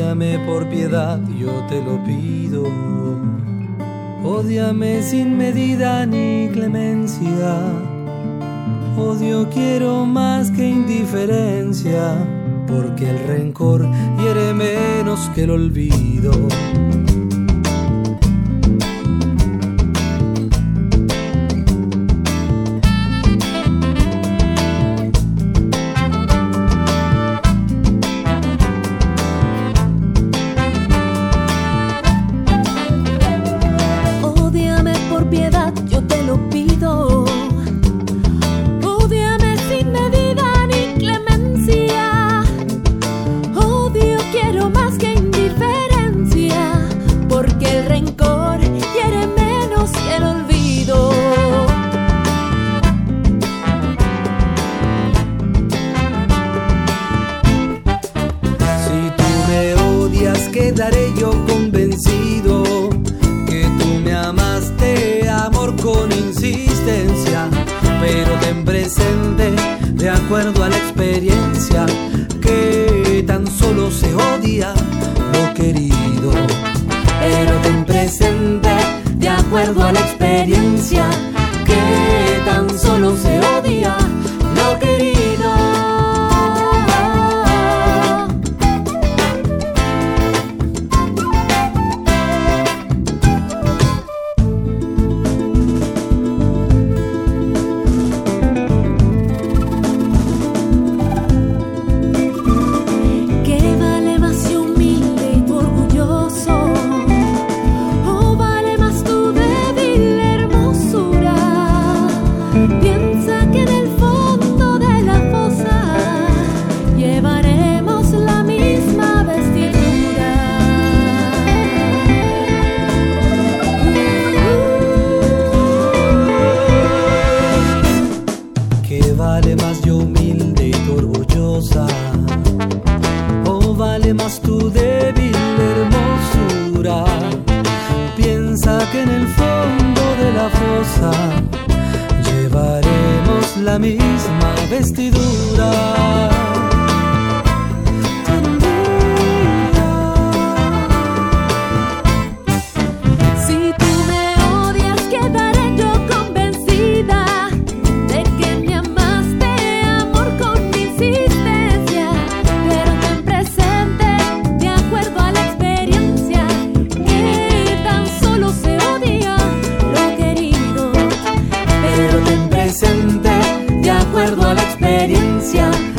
Ódiame por piedad, yo te lo pido. Ódiame sin medida ni clemencia. Odio quiero más que indiferencia, porque el rencor hiere menos que el olvido. Piedad, yo te lo pido. Ódiame sin medida ni clemencia. Odio quiero más que indiferencia, porque el rencor hiere menos que el olvido. Si tú me odias, quedaré yo convencido que tú me amaste, amor con insistencia, pero ten presente, de acuerdo a la experiencia, que tan solo se odia lo querido. Pero ten presente, de acuerdo a la experiencia, que tan solo se odia lo querido. ¿Vale más yo humilde y tú orgullosa? ¿O vale más tu débil hermosura? Piensa que en el fondo de la fosa llevaremos la misma vestidura. De acuerdo a la experiencia,